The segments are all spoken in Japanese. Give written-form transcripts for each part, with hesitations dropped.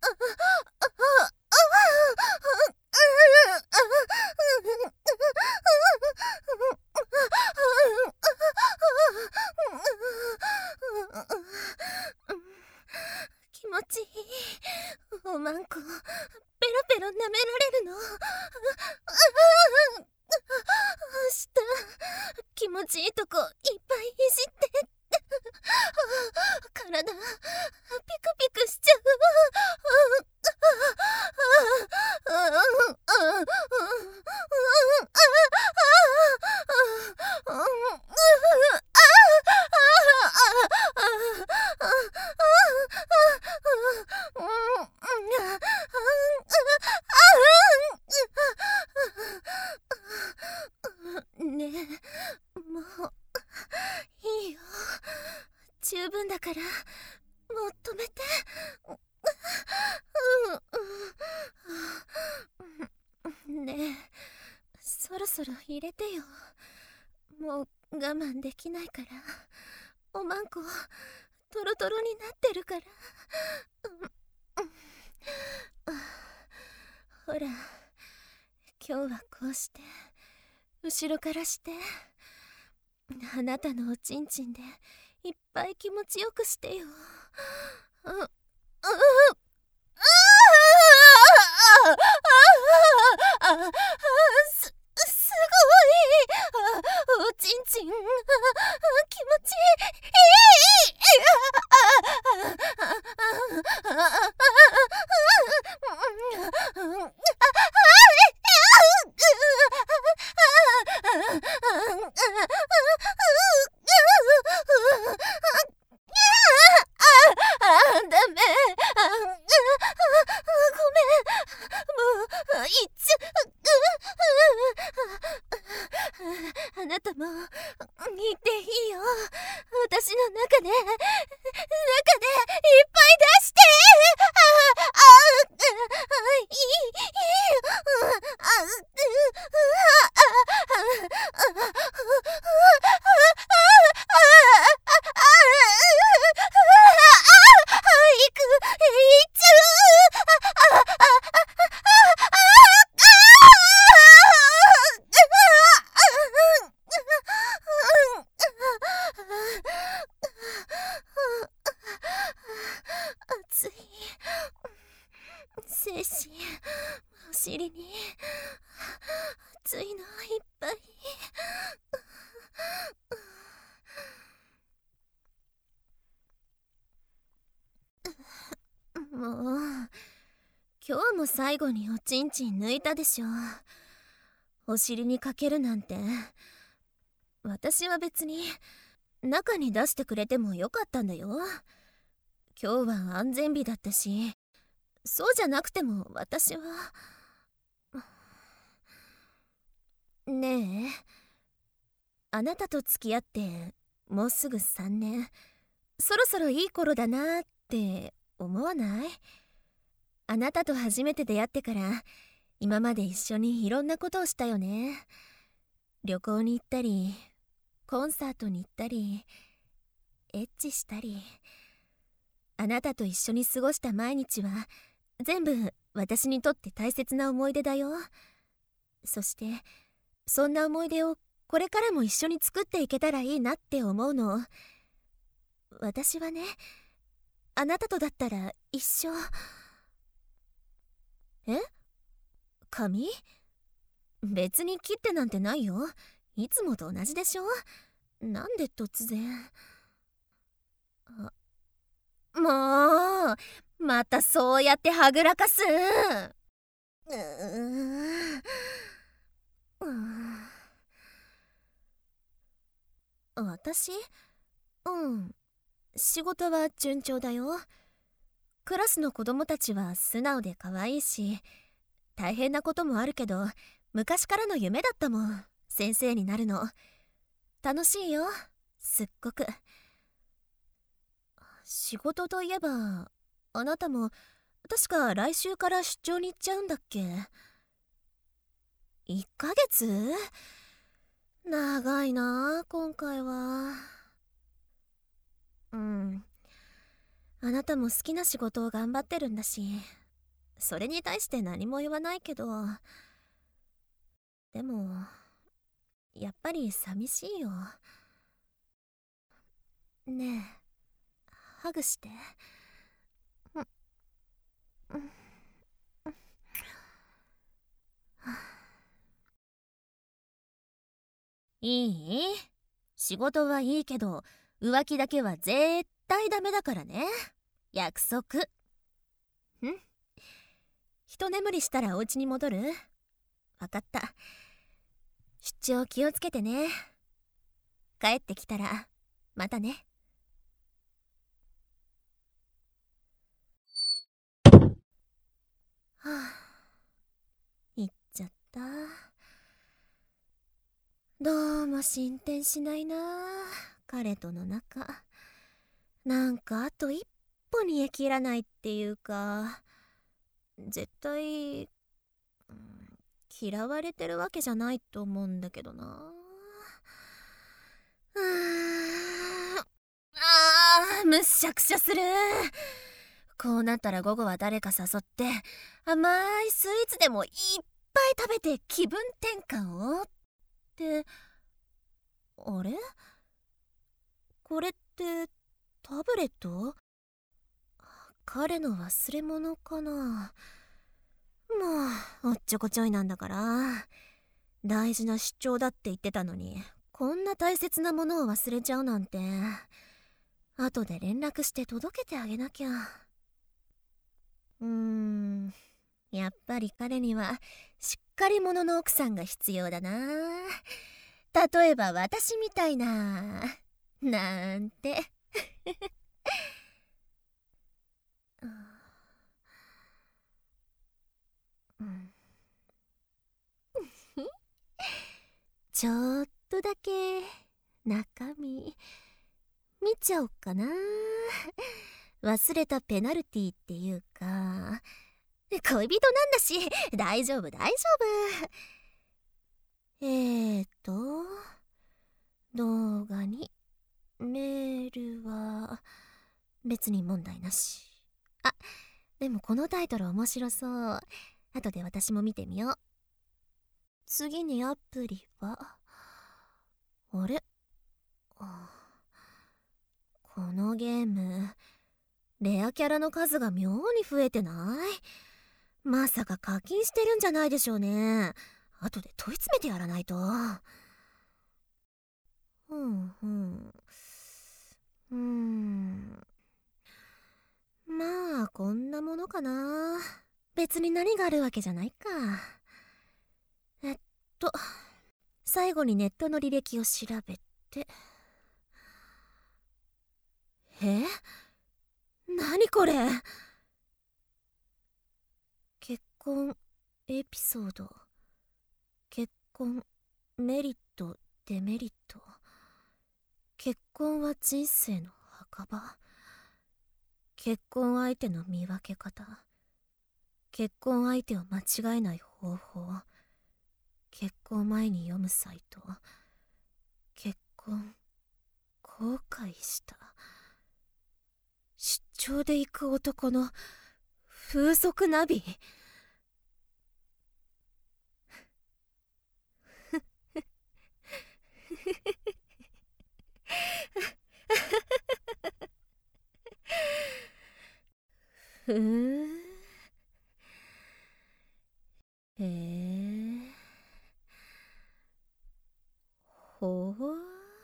気持ちいい。おまんこペロペロ舐められるの。した。気持ちいいとこいっぱいいじって体ピクピクしちゃう。ねえ、もういいよ。十分だからもう止めて。ねえ、そろそろ入れてよ。もう我慢できないから。おまんこトロトロになってるから。ほら、今日はこうして後ろからしてあなたのおちんちんでいっぱい気持ちよくしてよ。すごい。おちんちん気持ちいダメ。ごめん。もういっちゃあなたも言っていいよ。私の中でいっぱい出して。いっちゃ熱い精子、お尻に熱いのいっぱい。もう今日も最後におちんちん抜いたでしょ。お尻にかけるなんて。私は別に中に出してくれてもよかったんだよ。今日は安全日だったし、そうじゃなくても私は。ねえ、あなたと付き合ってもうすぐ3年。そろそろいい頃だなって思わない？あなたと初めて出会ってから今まで一緒にいろんなことをしたよね。旅行に行ったり、コンサートに行ったり、エッチしたり。あなたと一緒に過ごした毎日は全部私にとって大切な思い出だよ。そしてそんな思い出をこれからも一緒に作っていけたらいいなって思うの。私はね、あなたとだったら一生。え？髪？別に切ってなんてないよ。いつもと同じでしょ。なんで突然。もうまたそうやってはぐらかす。私？仕事は順調だよ。クラスの子供たちは素直で可愛いし、大変なこともあるけど昔からの夢だったもん、先生になるの。楽しいよ、すっごく。仕事といえばあなたも確か来週から出張に行っちゃうんだっけ。1ヶ月？長いな今回は。 あなたも好きな仕事を頑張ってるんだし、それに対して何も言わないけど、でもやっぱり寂しいよ。ねえ、ハグして。いい？仕事はいいけど浮気だけは絶対ダメだからね。約束。一眠りしたらお家に戻る？わかった。出張気をつけてね。帰ってきたらまたね。はあ、行っちゃった。どうも進展しないな、彼との仲。なんかあと一歩煮え切らないっていうか、絶対、嫌われてるわけじゃないと思うんだけどな。むっしゃくしゃする。こうなったら午後は誰か誘って甘いスイーツでもいっぱい食べて気分転換をって。あれ？これってタブレット？彼の忘れ物かな。もうおっちょこちょいなんだから。大事な出張だって言ってたのに、こんな大切なものを忘れちゃうなんて。後で連絡して届けてあげなきゃ。やっぱり彼にはしっかり者の奥さんが必要だな。例えば私みたいな、なんて。ちょっとだけ中身見ちゃおっかな。忘れたペナルティっていうか、恋人なんだし大丈夫大丈夫。動画にメールは別に問題なし。あ、でもこのタイトル面白そう。後で私も見てみよう。次にアプリはあれ、このゲームレアキャラの数が妙に増えてない？まさか課金してるんじゃないでしょうね。後で問い詰めてやらないと。まあこんなものかな。別に何があるわけじゃないか。最後にネットの履歴を調べて。何これ？結婚エピソード、結婚メリットデメリット、結婚は人生の墓場、結婚相手の見分け方、結婚相手を間違えない方法、結婚前に読むサイト、結婚後悔した、出張で行く男の風俗ナビ。ふーん。ほう。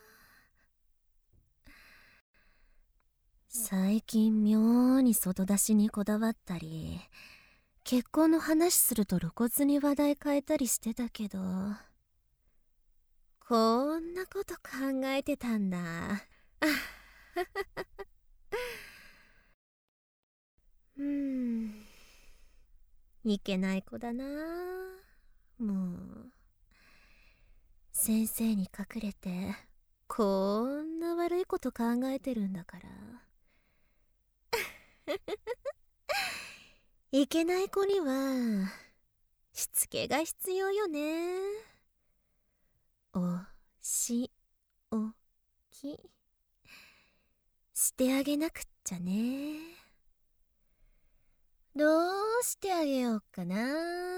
最近妙に外出しにこだわったり、結婚の話すると露骨に話題変えたりしてたけど、こんなこと考えてたんだ。いけない子だな。もう先生に隠れてこんな悪いこと考えてるんだから。いけない子にはしつけが必要よね。おしおきしてあげなくっちゃね。どうしてあげようかな。